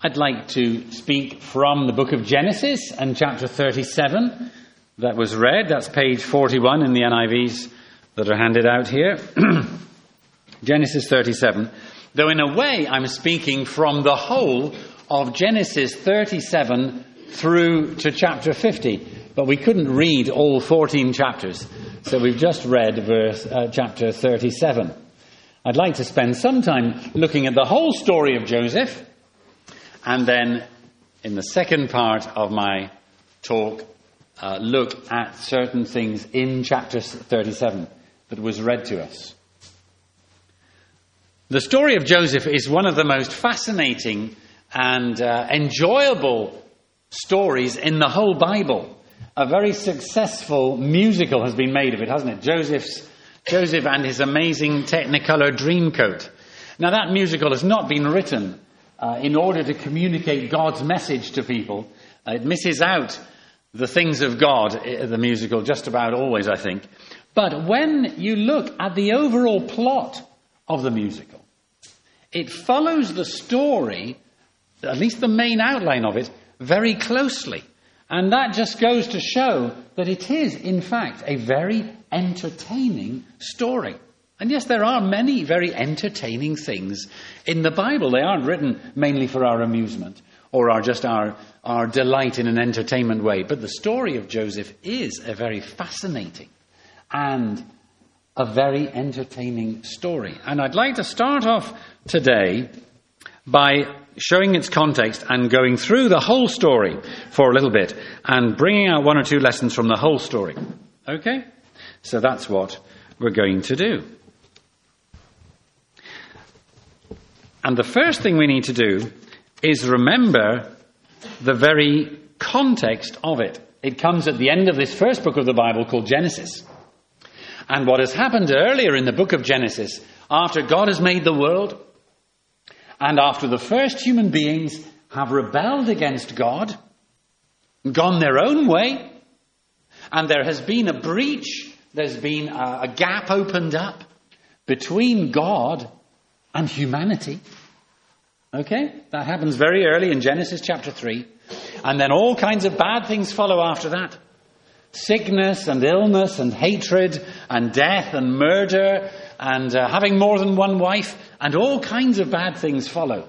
I'd like to speak from the book of Genesis and chapter 37 that was read. That's page 41 in the NIVs that are handed out here. Genesis 37. Though in a way I'm speaking from the whole of Genesis 37 through to chapter 50. But we couldn't read all 14 chapters. So we've just read chapter 37. I'd like to spend some time looking at the whole story of Joseph. And then, in the second part of my talk, look at certain things in chapter 37 that was read to us. The story of Joseph is one of the most fascinating and enjoyable stories in the whole Bible. A very successful musical has been made of it, hasn't it? Joseph and his amazing Technicolor Dreamcoat. Now, that musical has not been written in order to communicate God's message to people. It misses out the things of God, the musical, just about always, I think. But when you look at the overall plot of the musical, it follows the story, at least the main outline of it, very closely. And that just goes to show that it is, in fact, a very entertaining story. And yes, there are many very entertaining things in the Bible. They aren't written mainly for our amusement or just our delight in an entertainment way. But the story of Joseph is a very fascinating and a very entertaining story. And I'd like to start off today by showing its context and going through the whole story for a little bit and bringing out one or two lessons from the whole story. Okay? So that's what we're going to do. And the first thing we need to do is remember the very context of it. It comes at the end of this first book of the Bible called Genesis. And what has happened earlier in the book of Genesis, after God has made the world, and after the first human beings have rebelled against God, gone their own way, and there has been a breach, there's been a gap opened up between God and humanity. Okay? That happens very early in Genesis chapter 3. And then all kinds of bad things follow after that. Sickness and illness and hatred and death and murder and having more than one wife, and all kinds of bad things follow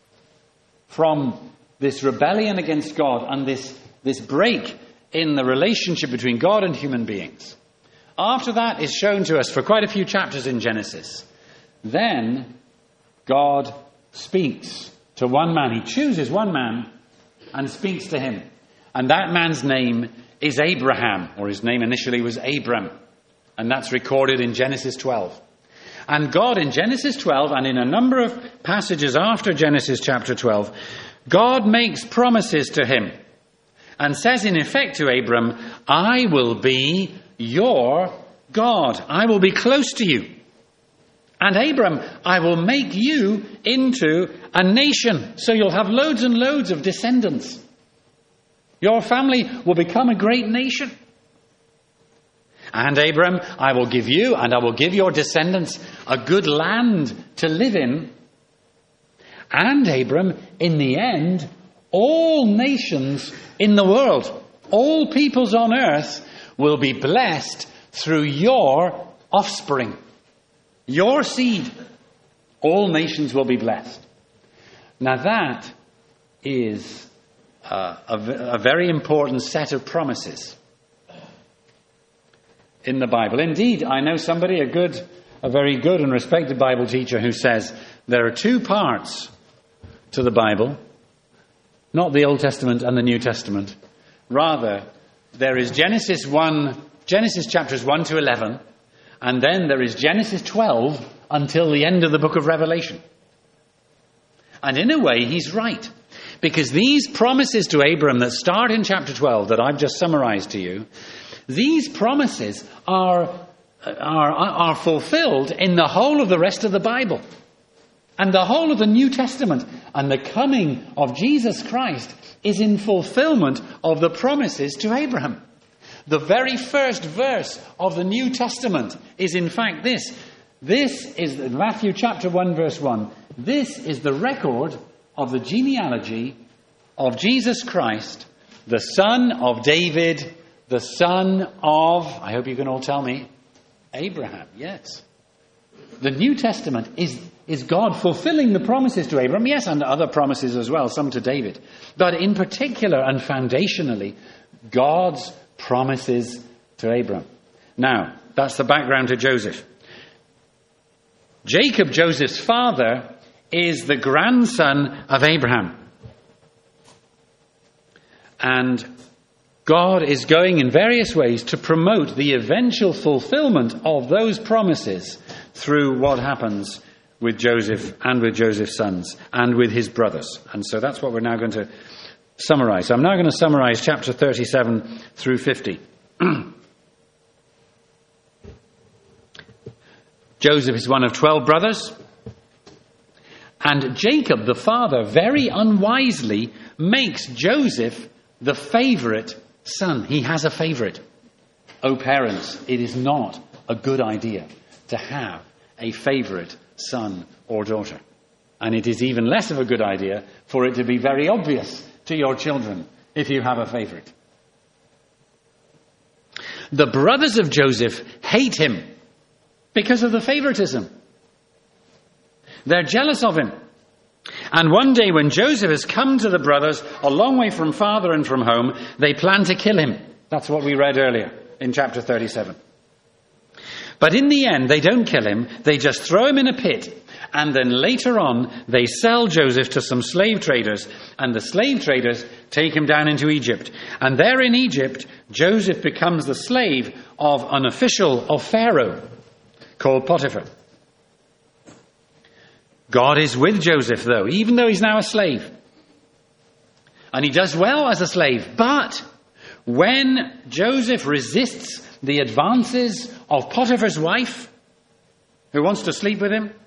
from this rebellion against God and this break in the relationship between God and human beings. After that is shown to us for quite a few chapters in Genesis. Then God speaks to one man. He chooses one man and speaks to him. And that man's name is Abraham, or his name initially was Abram. And that's recorded in Genesis 12. And God in Genesis 12 and in a number of passages after Genesis chapter 12, God makes promises to him and says in effect to Abram, I will be your God. I will be close to you. And Abram, I will make you into a nation. So you'll have loads and loads of descendants. Your family will become a great nation. And Abram, I will give you and I will give your descendants a good land to live in. And Abram, in the end, all nations in the world, all peoples on earth will be blessed through your offspring. Your seed. All nations will be blessed. Now that is a very important set of promises in the Bible. Indeed, I know somebody, a very good and respected Bible teacher, who says there are two parts to the Bible, not the Old Testament and the New Testament. Rather, there is Genesis chapters 1 to 11, and then there is Genesis 12 until the end of the book of Revelation. And in a way, he's right. Because these promises to Abram that start in chapter 12 that I've just summarized to you, these promises are fulfilled in the whole of the rest of the Bible. And the whole of the New Testament and the coming of Jesus Christ is in fulfillment of the promises to Abraham. The very first verse of the New Testament is in fact this. This is Matthew chapter 1 verse 1. This is the record of the genealogy of Jesus Christ, the son of David, the son of, I hope you can all tell me, Abraham. Yes. The New Testament is God fulfilling the promises to Abraham, yes, and other promises as well, some to David. But in particular and foundationally, God's promises to Abraham. Now, that's the background to Joseph. Jacob, Joseph's father, is the grandson of Abraham. And God is going in various ways to promote the eventual fulfillment of those promises through what happens with Joseph and with Joseph's sons and with his brothers. And so that's what we're now going to summarize. So I'm now going to summarize chapter 37 through 50. Joseph is one of 12 brothers. And Jacob, the father, very unwisely makes Joseph the favorite son. He has a favorite. Oh, parents, it is not a good idea to have a favorite son or daughter. And it is even less of a good idea for it to be very obvious to your children if you have a favorite. The brothers of Joseph hate him because of the favoritism. They're jealous of him. And one day when Joseph has come to the brothers, a long way from father and from home, they plan to kill him. That's what we read earlier in chapter 37. But in the end, they don't kill him. They just throw him in a pit. And then later on, they sell Joseph to some slave traders. And the slave traders take him down into Egypt. And there in Egypt, Joseph becomes the slave of an official of Pharaoh called Potiphar. God is with Joseph, though, even though he's now a slave. And he does well as a slave. But when Joseph resists the advances of Potiphar's wife, who wants to sleep with him,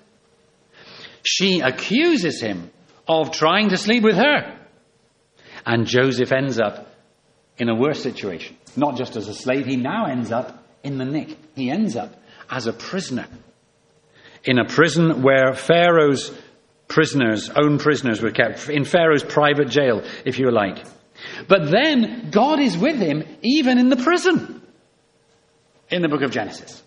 she accuses him of trying to sleep with her. And Joseph ends up in a worse situation. Not just as a slave, he now ends up in the nick. He ends up as a prisoner. In a prison where Pharaoh's own prisoners were kept, in Pharaoh's private jail, if you like. But then God is with him even in the prison, in the book of Genesis.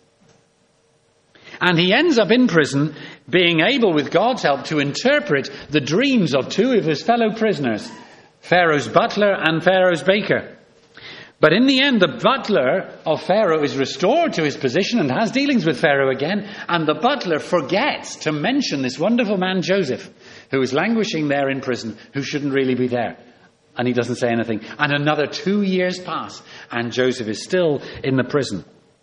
And he ends up in prison being able, with God's help, to interpret the dreams of two of his fellow prisoners, Pharaoh's butler and Pharaoh's baker. But in the end, the butler of Pharaoh is restored to his position and has dealings with Pharaoh again. And the butler forgets to mention this wonderful man, Joseph, who is languishing there in prison, who shouldn't really be there. And he doesn't say anything. And another 2 years pass, and Joseph is still in the prison.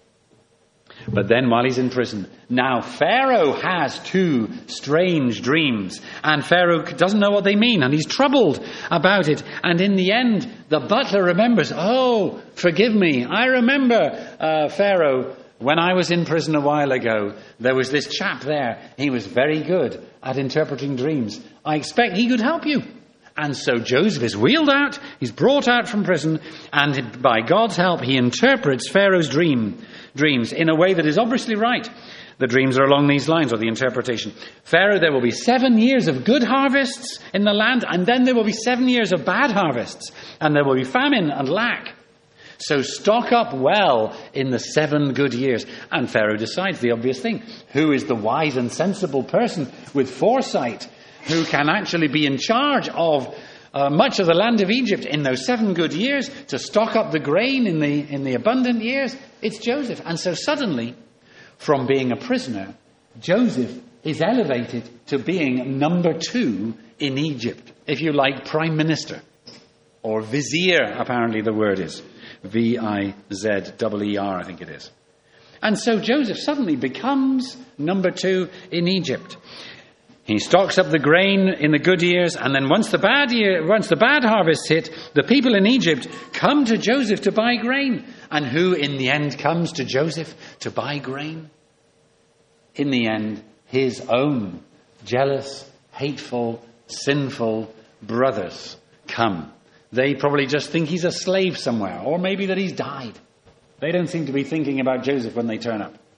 But then while he's in prison, now Pharaoh has two strange dreams. And Pharaoh doesn't know what they mean. And he's troubled about it. And in the end, the butler remembers, oh, forgive me. I remember, Pharaoh, when I was in prison a while ago, there was this chap there. He was very good at interpreting dreams. I expect he could help you. And so Joseph is wheeled out. He's brought out from prison. And by God's help, he interprets Pharaoh's dreams in a way that is obviously right. The dreams are along these lines, or the interpretation. Pharaoh, there will be 7 years of good harvests in the land, and then there will be 7 years of bad harvests, and there will be famine and lack. So stock up well in the 7 good years. And Pharaoh decides the obvious thing. Who is the wise and sensible person with foresight who can actually be in charge of much of the land of Egypt in those 7 good years to stock up the grain in the abundant years? It's Joseph. And so suddenly, from being a prisoner, Joseph is elevated to being number 2 in Egypt. If you like, prime minister. Or vizier, apparently the word is. V-I-Z-E-R, I think it is. And so Joseph suddenly becomes number 2 in Egypt. He stocks up the grain in the good years, and then once the bad harvests hit, the people in Egypt come to Joseph to buy grain. And who in the end comes to Joseph to buy grain? In the end, his own jealous, hateful, sinful brothers come. They probably just think he's a slave somewhere, or maybe that he's died. They don't seem to be thinking about Joseph when they turn up.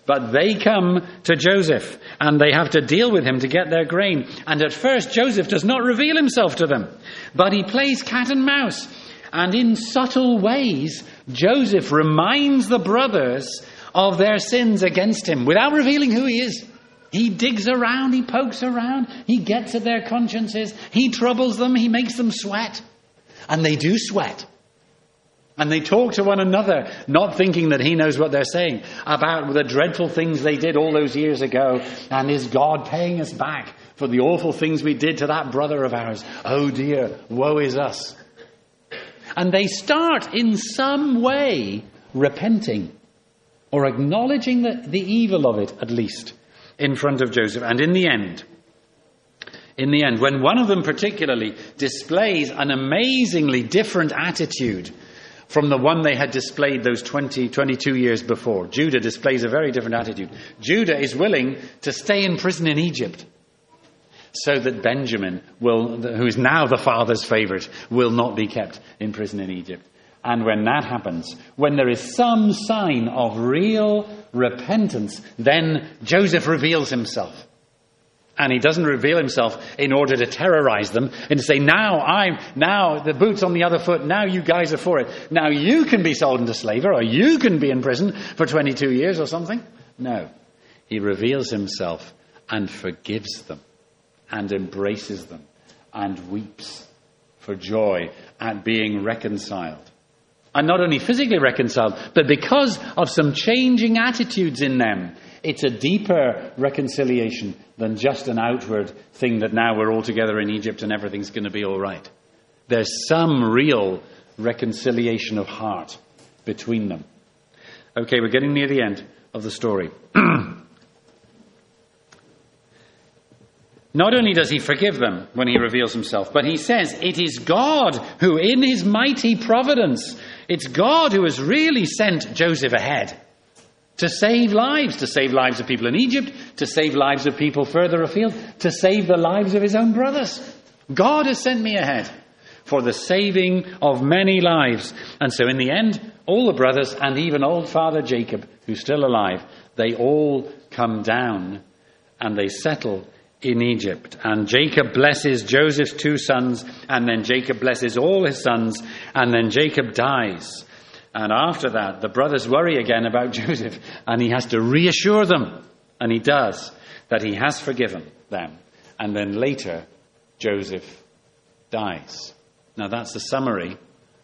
But they come to Joseph, and they have to deal with him to get their grain. And at first, Joseph does not reveal himself to them, but he plays cat and mouse. And in subtle ways, Joseph reminds the brothers of their sins against him without revealing who he is. He digs around, he pokes around, he gets at their consciences, he troubles them, he makes them sweat. And they do sweat. And they talk to one another, not thinking that he knows what they're saying, about the dreadful things they did all those years ago. And is God paying us back for the awful things we did to that brother of ours? Oh dear, woe is us. And they start in some way repenting, or acknowledging the evil of it, at least, in front of Joseph. And in the end, when one of them particularly displays an amazingly different attitude from the one they had displayed those 22 years before, Judah displays a very different attitude. Judah is willing to stay in prison in Egypt so that Benjamin, who is now the father's favorite, will not be kept in prison in Egypt. And when that happens, when there is some sign of real repentance, then Joseph reveals himself. And he doesn't reveal himself in order to terrorize them and to say, now the boot's on the other foot, now you guys are for it. Now you can be sold into slavery, or you can be in prison for 22 years or something. No. He reveals himself and forgives them and embraces them and weeps for joy at being reconciled. And not only physically reconciled, but because of some changing attitudes in them. It's a deeper reconciliation than just an outward thing that now we're all together in Egypt and everything's going to be all right. There's some real reconciliation of heart between them. Okay, we're getting near the end of the story. Not only does he forgive them when he reveals himself, but he says it is God who in his mighty providence, it's God who has really sent Joseph ahead to save lives of people in Egypt, to save lives of people further afield, to save the lives of his own brothers. God has sent me ahead for the saving of many lives. And so in the end, all the brothers and even old father Jacob, who's still alive, they all come down and they settle in Egypt. And Jacob blesses Joseph's 2 sons, and then Jacob blesses all his sons, and then Jacob dies. And after that, the brothers worry again about Joseph, and he has to reassure them, and he does, that he has forgiven them. And then later, Joseph dies. Now that's the summary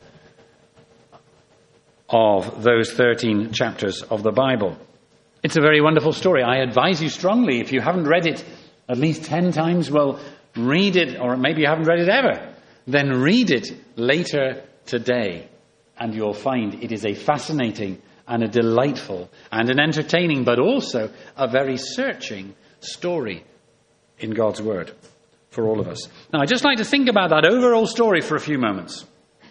of those 13 chapters of the Bible. It's a very wonderful story. I advise you strongly, if you haven't read it at least 10 times, well, read it, or maybe you haven't read it ever, then read it later today, and you'll find it is a fascinating and a delightful and an entertaining, but also a very searching story in God's Word for all of us. Now, I'd just like to think about that overall story for a few moments.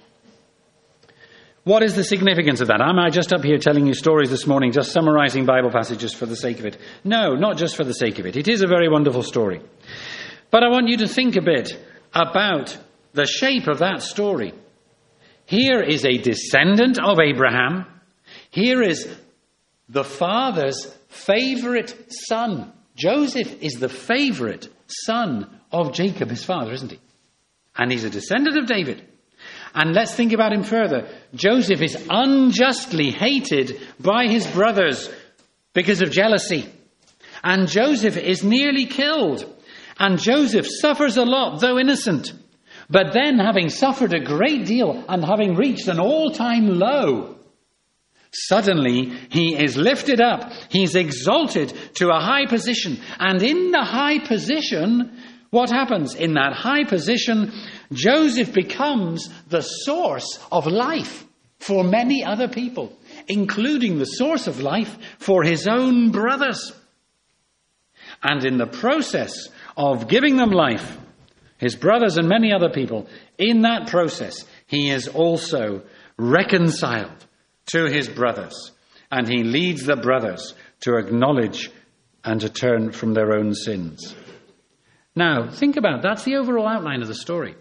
What is the significance of that? Am I just up here telling you stories this morning, just summarizing Bible passages for the sake of it? No, not just for the sake of it. It is a very wonderful story. But I want you to think a bit about the shape of that story. Here is a descendant of Abraham. Here is the father's favorite son. Joseph is the favorite son of Jacob, his father, isn't he? And he's a descendant of David. And let's think about him further. Joseph is unjustly hated by his brothers because of jealousy. And Joseph is nearly killed. And Joseph suffers a lot, though innocent. But then, having suffered a great deal and having reached an all-time low, suddenly he is lifted up. He's exalted to a high position. And in the high position, what happens? In that high position, Joseph becomes the source of life for many other people, including the source of life for his own brothers. And in the process of giving them life, his brothers and many other people, in that process, he is also reconciled to his brothers. And he leads the brothers to acknowledge and to turn from their own sins. Now, think about that's the overall outline of the story.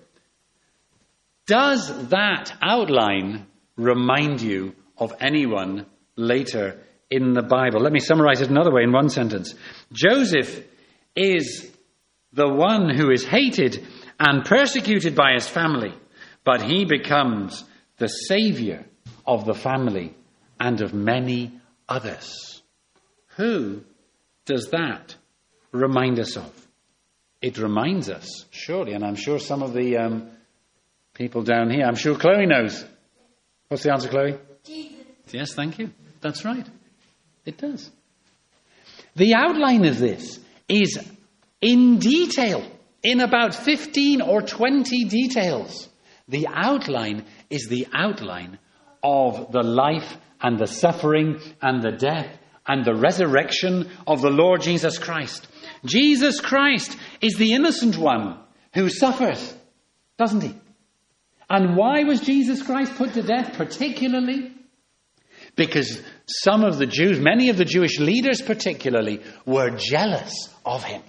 Does that outline remind you of anyone later in the Bible. Let me summarize it another way in one sentence. Joseph is the one who is hated and persecuted by his family, but he becomes the savior of the family and of many others. Who does that remind us of? It reminds us, surely, and I'm sure some of the people down here, I'm sure Chloe knows. What's the answer, Chloe? Jesus. Yes, thank you. That's right. It does. The outline of this is in detail, in about 15 or 20 details. The outline is the outline of the life and the suffering and the death and the resurrection of the Lord Jesus Christ. Jesus Christ is the innocent one who suffers, doesn't he? And why was Jesus Christ put to death particularly? Because some of the Jews, many of the Jewish leaders particularly, were jealous of him.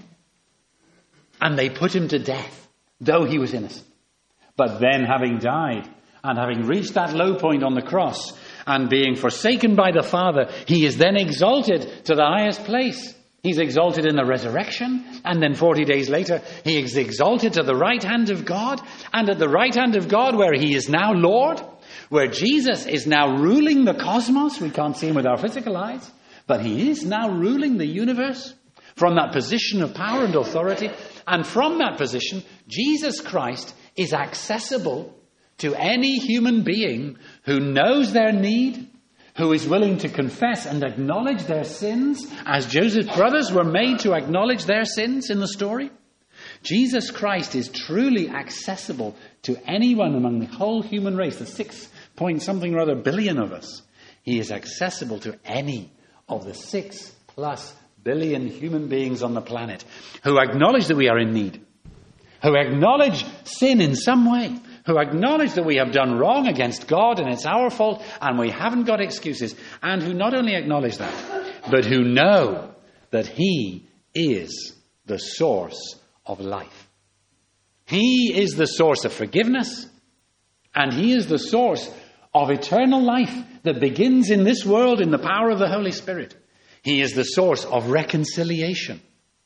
And they put him to death, though he was innocent. But then, having died and having reached that low point on the cross and being forsaken by the Father, he is then exalted to the highest place. He's exalted in the resurrection, and then 40 days later, he is exalted to the right hand of God, and at the right hand of God, where he is now Lord, where Jesus is now ruling the cosmos. We can't see him with our physical eyes, but he is now ruling the universe from that position of power and authority. And from that position, Jesus Christ is accessible to any human being who knows their need, who is willing to confess and acknowledge their sins, as Joseph's brothers were made to acknowledge their sins in the story. Jesus Christ is truly accessible to anyone among the whole human race, the 6-point-something or other billion of us. He is accessible to any of the 6+ billion human beings on the planet who acknowledge that we are in need, who acknowledge sin in some way, who acknowledge that we have done wrong against God and it's our fault and we haven't got excuses, and who not only acknowledge that, but who know that he is the source of life. He is the source of forgiveness, and he is the source of eternal life that begins in this world in the power of the Holy Spirit. He is the source of reconciliation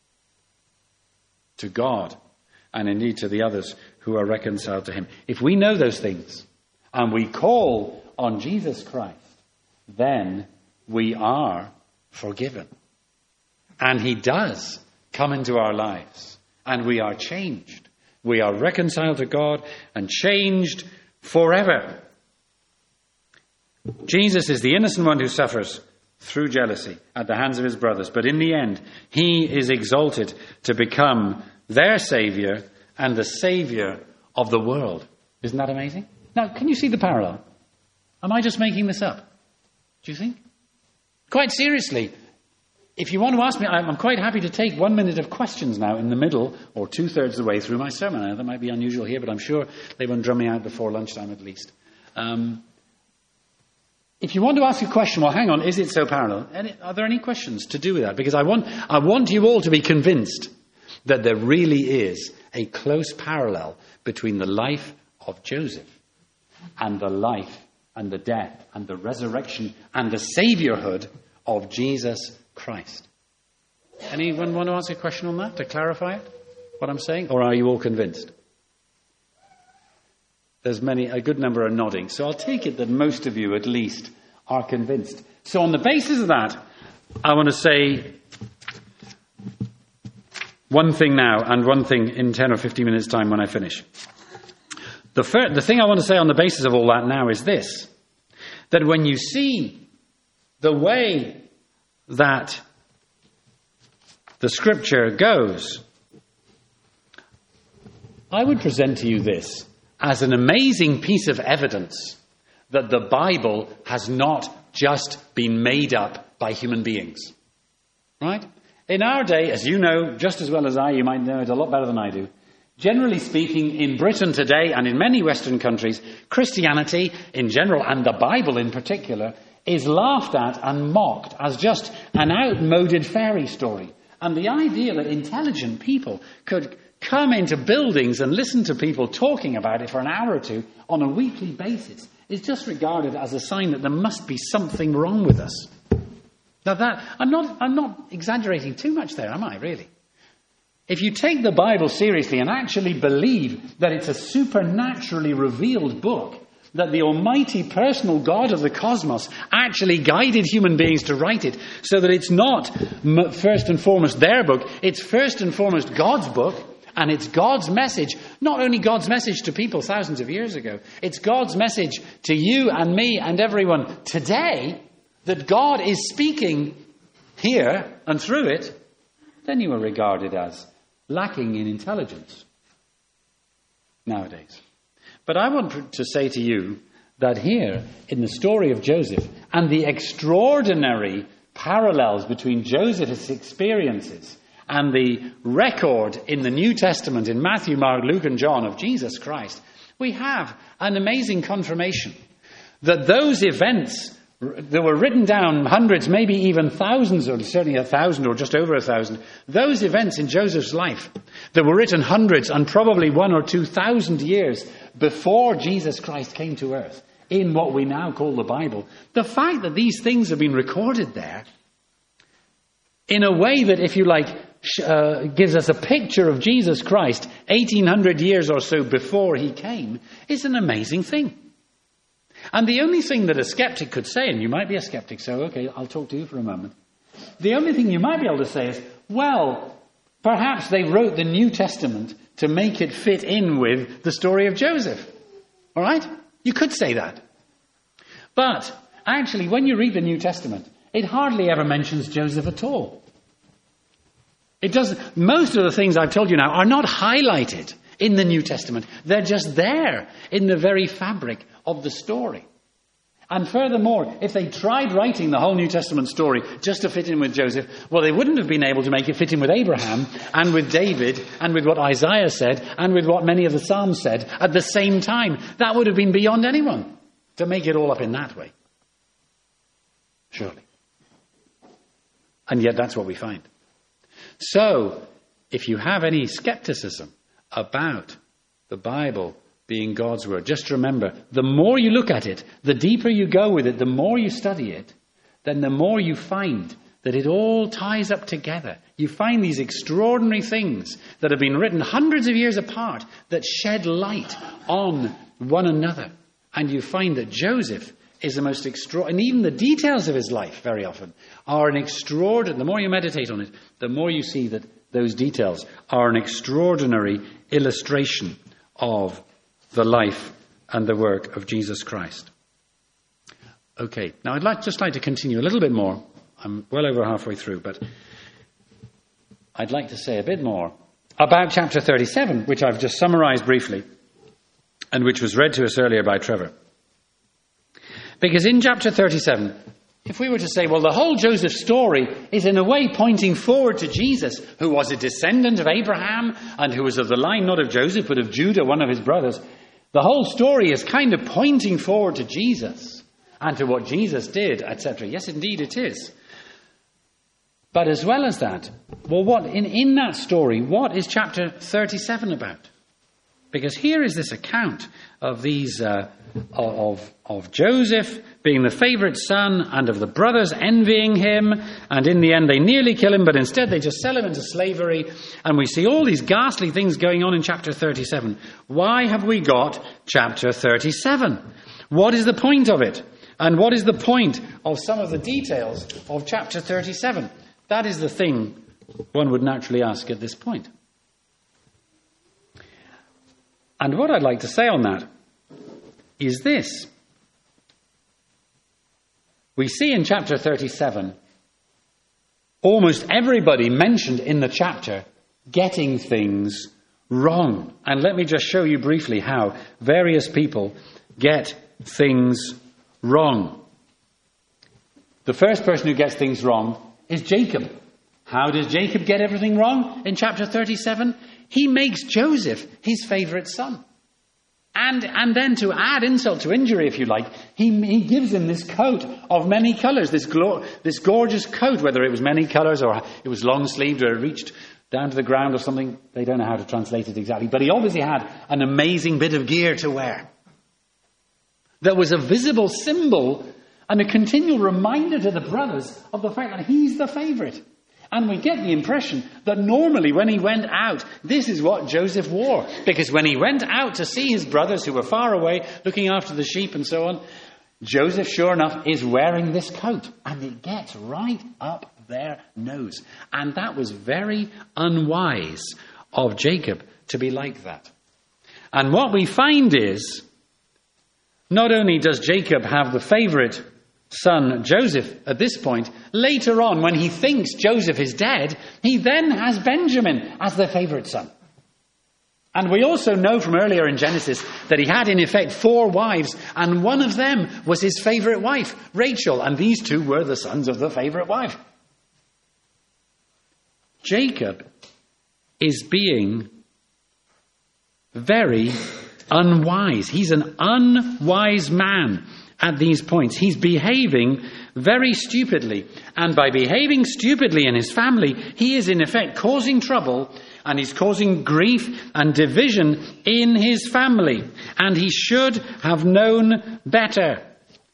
to God and indeed to the others who are reconciled to him. If we know those things and we call on Jesus Christ, then we are forgiven. And he does come into our lives, and we are changed. We are reconciled to God and changed forever. Jesus is the innocent one who suffers through jealousy at the hands of his brothers. But in the end, he is exalted to become their Saviour and the Saviour of the world. Isn't that amazing? Now, can you see the parallel? Am I just making this up? Do you think? Quite seriously, if you want to ask me, I'm quite happy to take 1 minute of questions now in the middle or 2/3 of the way through my sermon. I know that might be unusual here, but I'm sure they won't drum me out before lunchtime at least. If you want to ask a question, well, hang on, is it so parallel? Are there any questions to do with that? Because I want you all to be convinced that there really is a close parallel between the life of Joseph and the life and the death and the resurrection and the saviourhood of Jesus Christ. Anyone want to ask a question on that, to clarify it, what I'm saying? Or are you all convinced? A good number are nodding. So I'll take it that most of you, at least, are convinced. So on the basis of that, I want to say one thing now and one thing in 10 or 15 minutes' time when I finish. The thing I want to say on the basis of all that now is this: that when you see the way that the Scripture goes, I would present to you this as an amazing piece of evidence that the Bible has not just been made up by human beings. Right? In our day, as you know, just as well as I, you might know it a lot better than I do, generally speaking, in Britain today and in many Western countries, Christianity in general, and the Bible in particular, is laughed at and mocked as just an outmoded fairy story. And the idea that intelligent people could come into buildings and listen to people talking about it for an hour or two on a weekly basis is just regarded as a sign that there must be something wrong with us. Now I'm not exaggerating too much there, am I, really? If you take the Bible seriously and actually believe that it's a supernaturally revealed book, that the almighty personal God of the cosmos actually guided human beings to write it, so that it's not first and foremost their book, it's first and foremost God's book, and it's God's message, not only God's message to people thousands of years ago, it's God's message to you and me and everyone today, that God is speaking here and through it, then you are regarded as lacking in intelligence nowadays. But I want to say to you that here, in the story of Joseph, and the extraordinary parallels between Joseph's experiences and the record in the New Testament, in Matthew, Mark, Luke, and John, of Jesus Christ, we have an amazing confirmation that those events that were written down, hundreds, maybe even thousands, or certainly 1,000 or just over 1,000, those events in Joseph's life that were written hundreds and probably 1,000 or 2,000 years before Jesus Christ came to earth, in what we now call the Bible, the fact that these things have been recorded there in a way that, if you like, gives us a picture of Jesus Christ 1,800 years or so before he came, is an amazing thing. And the only thing that a skeptic could say, and you might be a skeptic, so okay, I'll talk to you for a moment. The only thing you might be able to say is, well, perhaps they wrote the New Testament to make it fit in with the story of Joseph. All right? You could say that. But actually, when you read the New Testament, it hardly ever mentions Joseph at all. It doesn't. Most of the things I've told you now are not highlighted in the New Testament. They're just there in the very fabric of the story. And furthermore, if they tried writing the whole New Testament story just to fit in with Joseph, well, they wouldn't have been able to make it fit in with Abraham and with David and with what Isaiah said and with what many of the Psalms said at the same time. That would have been beyond anyone to make it all up in that way. Surely. And yet that's what we find. So, if you have any skepticism about the Bible being God's word, just remember, the more you look at it, the deeper you go with it, the more you study it, then the more you find that it all ties up together. You find these extraordinary things that have been written hundreds of years apart that shed light on one another. And you find that Joseph is the most extraordinary, and even the details of his life very often are an extraordinary, the more you meditate on it, the more you see that those details are an extraordinary illustration of the life and the work of Jesus Christ. Okay, now I'd just like to continue a little bit more. I'm well over halfway through, but I'd like to say a bit more about chapter 37, which I've just summarized briefly, and which was read to us earlier by Trevor. Because in chapter 37, if we were to say, well, the whole Joseph story is in a way pointing forward to Jesus, who was a descendant of Abraham and who was of the line not of Joseph but of Judah, one of his brothers. The whole story is kind of pointing forward to Jesus and to what Jesus did, etc. Yes, indeed it is. But as well as that, well, what in that story, what is chapter 37 about? Because here is this account of these of Joseph being the favourite son, and of the brothers envying him, and in the end they nearly kill him, but instead they just sell him into slavery, and we see all these ghastly things going on in chapter 37. Why have we got chapter 37? What is the point of it? And what is the point of some of the details of chapter 37? That is the thing one would naturally ask at this point. And what I'd like to say on that is this. We see in chapter 37 almost everybody mentioned in the chapter getting things wrong. And let me just show you briefly how various people get things wrong. The first person who gets things wrong is Jacob. How does Jacob get everything wrong in chapter 37? He makes Joseph his favourite son. And then to add insult to injury, if you like, he gives him this coat of many colours, this gorgeous coat, whether it was many colours or it was long-sleeved or it reached down to the ground or something. They don't know how to translate it exactly. But he obviously had an amazing bit of gear to wear that was a visible symbol And a continual reminder to the brothers of the fact that he's the favourite. And we get the impression that normally when he went out, this is what Joseph wore. Because when he went out to see his brothers who were far away, looking after the sheep and so on, Joseph, sure enough, is wearing this coat. And it gets right up their nose. And that was very unwise of Jacob to be like that. And what we find is, not only does Jacob have the favourite son Joseph at this point, later on when he thinks Joseph is dead, he then has Benjamin as the favourite son. And we also know from earlier in Genesis that he had in effect 4 wives, and one of them was his favourite wife, Rachel, and these 2 were the sons of the favourite wife. Jacob is being very unwise. He's an unwise man at these points. He's behaving very stupidly. And by behaving stupidly in his family, he is in effect causing trouble, and he's causing grief and division in his family. And he should have known better.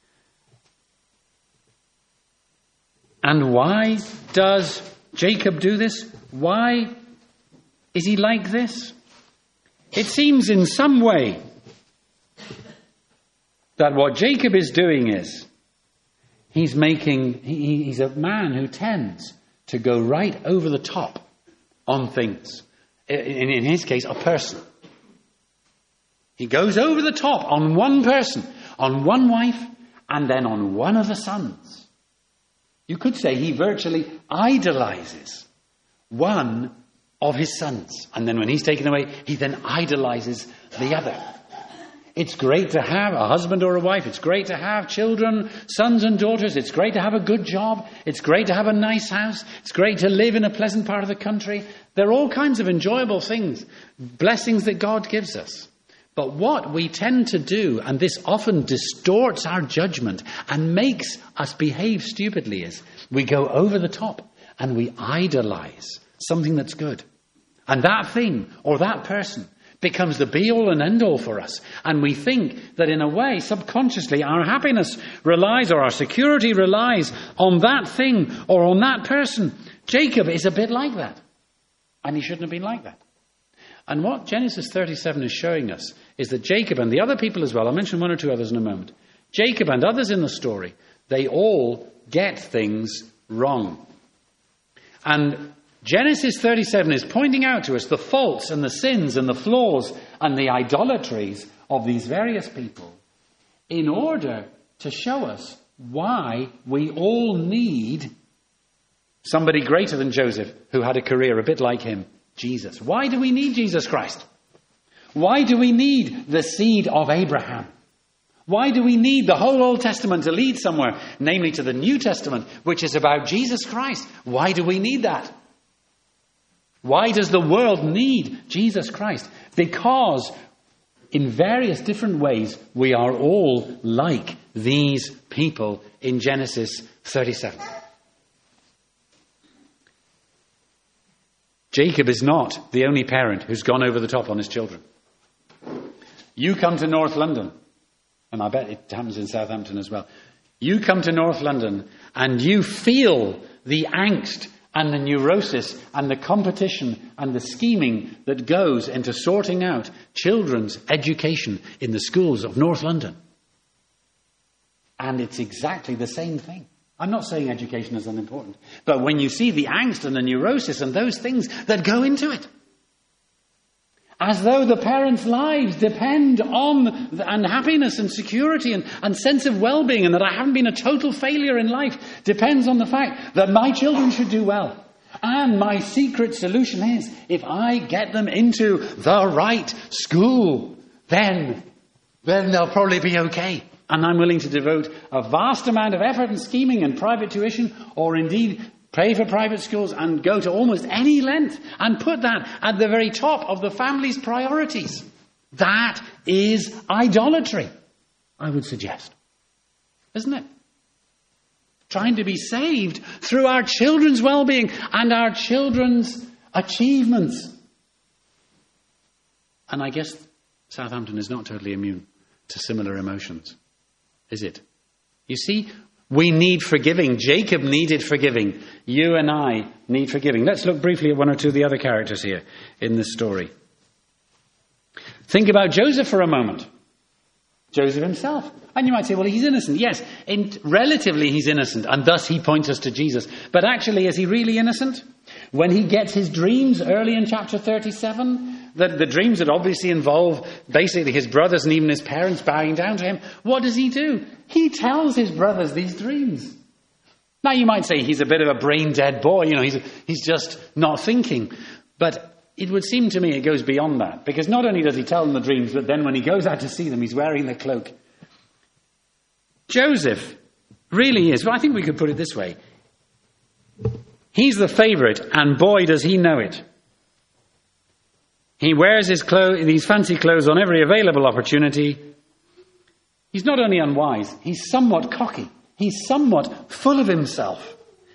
And why does Jacob do this? Why is he like this? It seems in some way that what Jacob is doing is he's a man who tends to go right over the top on things. In his case, a person. He goes over the top on one person, on one wife, and then on one of the sons. You could say he virtually idolizes one of his sons. And then when he's taken away, he then idolizes the other. It's great to have a husband or a wife. It's great to have children, sons and daughters. It's great to have a good job. It's great to have a nice house. It's great to live in a pleasant part of the country. There are all kinds of enjoyable things, blessings that God gives us. But what we tend to do, and this often distorts our judgment and makes us behave stupidly, is we go over the top and we idolize something that's good. And that thing or that person becomes the be-all and end-all for us. And we think that in a way, subconsciously, our happiness relies, or our security relies, on that thing or on that person. Jacob is a bit like that. And he shouldn't have been like that. And what Genesis 37 is showing us is that Jacob and the other people as well, I'll mention 1 or 2 others in a moment, Jacob and others in the story, they all get things wrong. And Genesis 37 is pointing out to us the faults and the sins and the flaws and the idolatries of these various people in order to show us why we all need somebody greater than Joseph who had a career a bit like him, Jesus. Why do we need Jesus Christ? Why do we need the seed of Abraham? Why do we need the whole Old Testament to lead somewhere, namely to the New Testament, which is about Jesus Christ? Why do we need that? Why does the world need Jesus Christ? Because in various different ways, we are all like these people in Genesis 37. Jacob is not the only parent who's gone over the top on his children. You come to North London, and I bet it happens in Southampton as well. You come to North London and you feel the angst and the neurosis and the competition and the scheming that goes into sorting out children's education in the schools of North London. And it's exactly the same thing. I'm not saying education is unimportant, but when you see the angst and the neurosis and those things that go into it, as though the parents' lives depend on and happiness and security and sense of well-being, and that I haven't been a total failure in life depends on the fact that my children should do well. And my secret solution is, if I get them into the right school, then they'll probably be okay. And I'm willing to devote a vast amount of effort and scheming and private tuition, or indeed pay for private schools and go to almost any length and put that at the very top of the family's priorities. That is idolatry, I would suggest. Isn't it? Trying to be saved through our children's well-being and our children's achievements. And I guess Southampton is not totally immune to similar emotions, is it? You see, we need forgiving. Jacob needed forgiving. You and I need forgiving. Let's look briefly at one or two of the other characters here in this story. Think about Joseph for a moment. Joseph himself. And you might say, well, he's innocent. Yes, relatively he's innocent, and thus he points us to Jesus. But actually, is he really innocent? When he gets his dreams early in chapter 37, the dreams that obviously involve basically his brothers and even his parents bowing down to him, what does he do? He tells his brothers these dreams. Now, you might say he's a bit of a brain-dead boy. He's just not thinking. But it would seem to me it goes beyond that. Because not only does he tell them the dreams, but then when he goes out to see them, he's wearing the cloak. Joseph really is, well, I think we could put it this way. He's the favourite, and boy, does he know it. He wears these fancy clothes on every available opportunity. He's not only unwise, he's somewhat cocky. He's somewhat full of himself.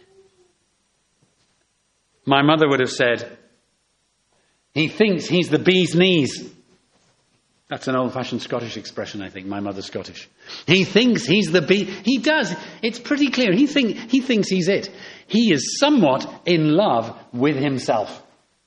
My mother would have said, he thinks he's the bee's knees. That's an old-fashioned Scottish expression, I think. My mother's Scottish. He thinks he's the bee. He does. It's pretty clear. He thinks he's it. He is somewhat in love with himself.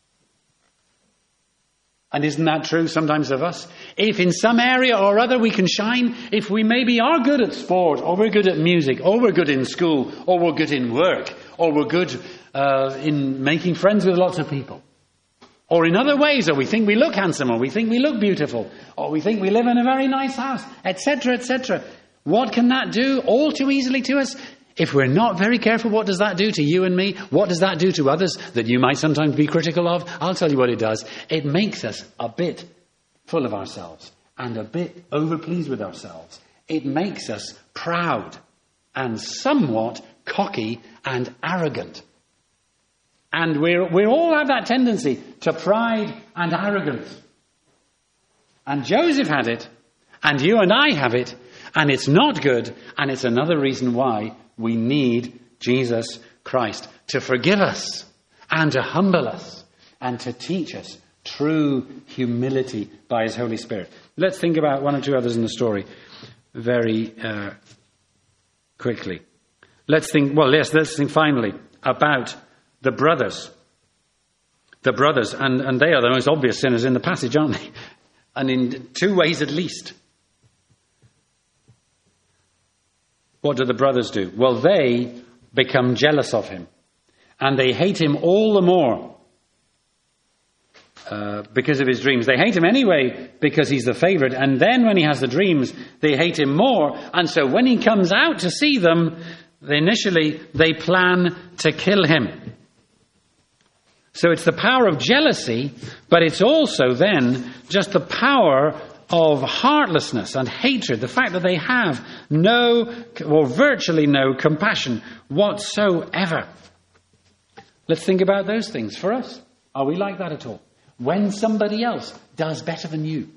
And isn't that true sometimes of us? If in some area or other we can shine, if we maybe are good at sport, or we're good at music, or we're good in school, or we're good in work, or we're good in making friends with lots of people, or in other ways, or we think we look handsome, or we think we look beautiful, or we think we live in a very nice house, etc., etc. What can that do all too easily to us? If we're not very careful, what does that do to you and me? What does that do to others that you might sometimes be critical of? I'll tell you what it does. It makes us a bit full of ourselves and a bit overpleased with ourselves. It makes us proud and somewhat cocky and arrogant. And we all have that tendency to pride and arrogance. And Joseph had it, and you and I have it, and it's not good, and it's another reason why we need Jesus Christ to forgive us and to humble us and to teach us true humility by his Holy Spirit. Let's think about one or two others in the story very quickly. Let's think finally about the brothers. The brothers, and they are the most obvious sinners in the passage, aren't they? And in two ways at least. What do the brothers do? Well, they become jealous of him. And they hate him all the more because of his dreams. They hate him anyway because he's the favourite. And then when he has the dreams, they hate him more. And so when he comes out to see them, initially they plan to kill him. So it's the power of jealousy, but it's also then just the power of heartlessness and hatred, the fact that they have no, or virtually no, compassion whatsoever. Let's think about those things for us. Are we like that at all? When somebody else does better than you.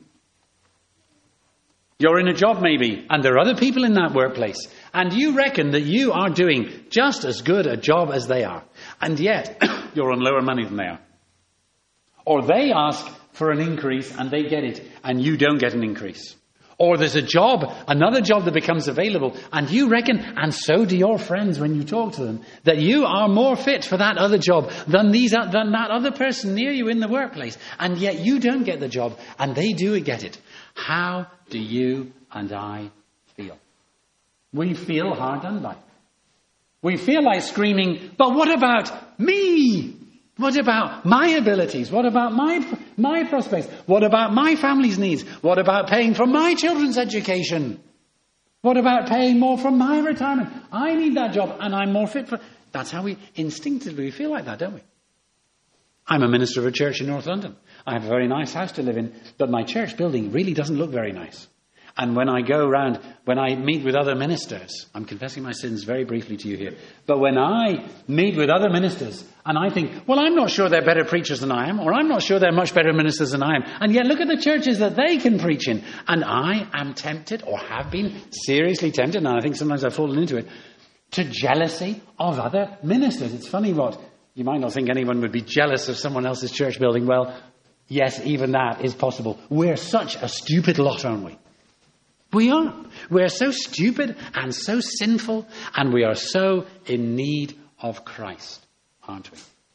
You're in a job maybe, and there are other people in that workplace, and you reckon that you are doing just as good a job as they are, and yet you're on lower money than they are. Or they ask for an increase and they get it and you don't get an increase. Or there's another job that becomes available, and you reckon, and so do your friends when you talk to them, that you are more fit for that other job than that other person near you in the workplace. And yet you don't get the job and they do get it. How do you and I feel? We feel hard done by. We feel like screaming, but what about me? What about my abilities? What about my prospects? What about my family's needs? What about paying for my children's education? What about paying more for my retirement? I need that job and I'm more fit for... That's how we instinctively feel like that, don't we? I'm a minister of a church in North London. I have a very nice house to live in, but my church building really doesn't look very nice. And when I go around, when I meet with other ministers, I'm confessing my sins very briefly to you here, but when I meet with other ministers and I think, well, I'm not sure they're better preachers than I am, or I'm not sure they're much better ministers than I am, and yet look at the churches that they can preach in, and I am tempted, or have been seriously tempted, and I think sometimes I've fallen into it, to jealousy of other ministers. It's funny what, you might not think anyone would be jealous of someone else's church building. Well, yes, even that is possible. We're such a stupid lot, aren't we? We are. We are so stupid and so sinful, and we are so in need of Christ, aren't we?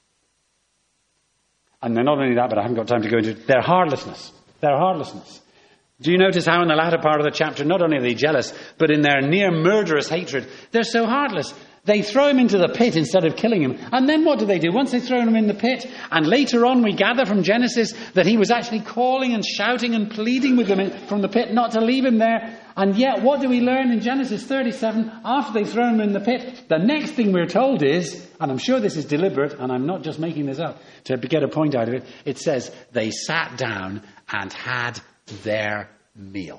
And then not only that, but I haven't got time to go into their heartlessness. Their heartlessness. Do you notice how in the latter part of the chapter, not only are they jealous, but in their near murderous hatred, they're so heartless. They throw him into the pit instead of killing him. And then what do they do? Once they've thrown him in the pit, and later on we gather from Genesis that he was actually calling and shouting and pleading with them from the pit not to leave him there. And yet, what do we learn in Genesis 37? After they've thrown him in the pit, the next thing we're told is, and I'm sure this is deliberate, and I'm not just making this up to get a point out of it, it says, they sat down and had their meal.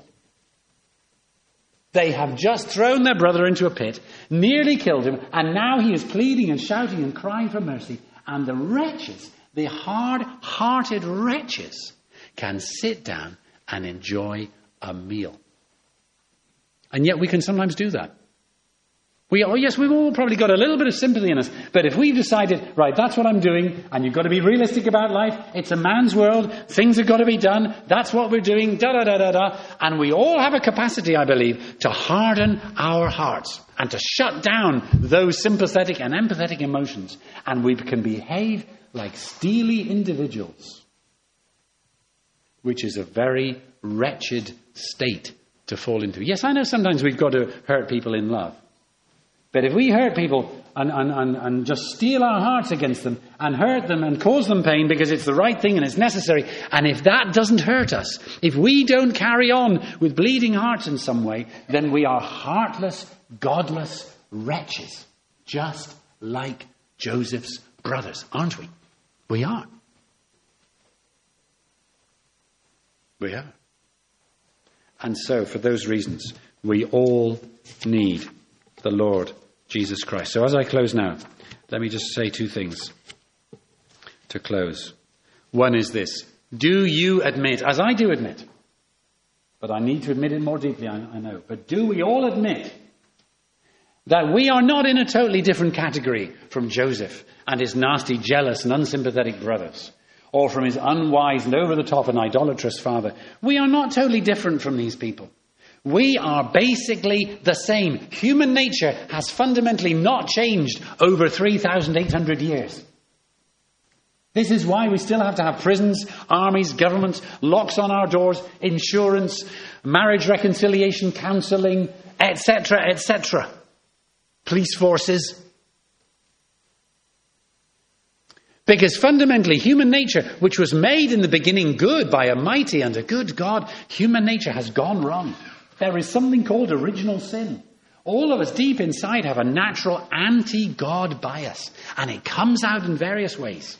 They have just thrown their brother into a pit, nearly killed him, and now he is pleading and shouting and crying for mercy. And the wretches, the hard-hearted wretches, can sit down and enjoy a meal. And yet we can sometimes do that. We've all probably got a little bit of sympathy in us. But if we've decided, right, that's what I'm doing, and you've got to be realistic about life, it's a man's world, things have got to be done, that's what we're doing, da-da-da-da-da. And we all have a capacity, I believe, to harden our hearts and to shut down those sympathetic and empathetic emotions. And we can behave like steely individuals, which is a very wretched state to fall into. Yes, I know sometimes we've got to hurt people in love. But if we hurt people and just steel our hearts against them and hurt them and cause them pain because it's the right thing and it's necessary, and if that doesn't hurt us, if we don't carry on with bleeding hearts in some way, then we are heartless, godless wretches, just like Joseph's brothers, aren't we? We are. We are. And so, for those reasons, we all need the Lord Jesus Christ. So as I close now, let me just say two things to close. One is this. Do you admit, as I do admit, but I need to admit it more deeply, I know, but do we all admit that we are not in a totally different category from Joseph and his nasty, jealous and unsympathetic brothers, or from his unwise and over-the-top and idolatrous father? We are not totally different from these people. We are basically the same. Human nature has fundamentally not changed over 3,800 years. This is why we still have to have prisons, armies, governments, locks on our doors, insurance, marriage reconciliation, counselling, etc., etc. Police forces. Because fundamentally, human nature, which was made in the beginning good by a mighty and a good God, human nature has gone wrong. There is something called original sin. All of us deep inside have a natural anti-God bias. And it comes out in various ways.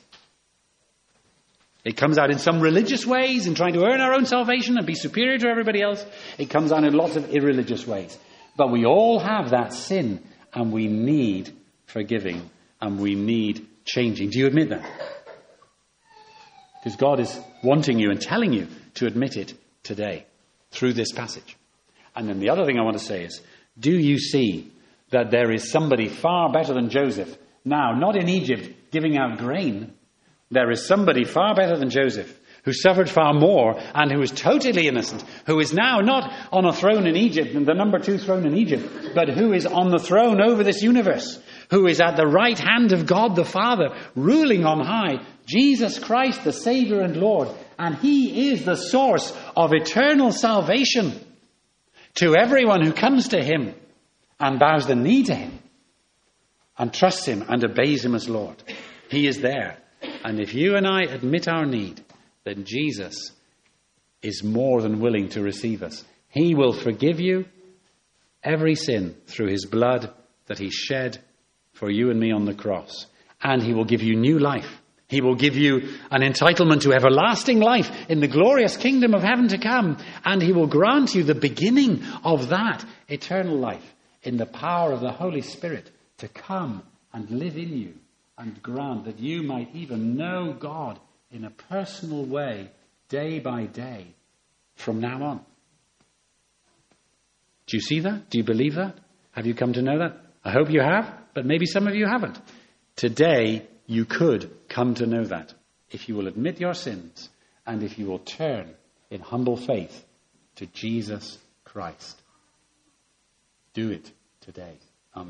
It comes out in some religious ways, in trying to earn our own salvation and be superior to everybody else. It comes out in lots of irreligious ways. But we all have that sin, and we need forgiving, and we need changing. Do you admit that? Because God is wanting you and telling you to admit it today through this passage. And then the other thing I want to say is, do you see that there is somebody far better than Joseph now, not in Egypt, giving out grain? There is somebody far better than Joseph who suffered far more and who is totally innocent, who is now not on a throne in Egypt, the number 2 throne in Egypt, but who is on the throne over this universe, who is at the right hand of God the Father, ruling on high, Jesus Christ, the Saviour and Lord. And he is the source of eternal salvation to everyone who comes to him and bows the knee to him and trusts him and obeys him as Lord. He is there. And if you and I admit our need, then Jesus is more than willing to receive us. He will forgive you every sin through his blood that he shed for you and me on the cross. And he will give you new life. He will give you an entitlement to everlasting life in the glorious kingdom of heaven to come. And he will grant you the beginning of that eternal life in the power of the Holy Spirit to come and live in you and grant that you might even know God in a personal way, day by day, from now on. Do you see that? Do you believe that? Have you come to know that? I hope you have, but maybe some of you haven't. Today, you could come to know that if you will admit your sins and if you will turn in humble faith to Jesus Christ. Christ. Do it today.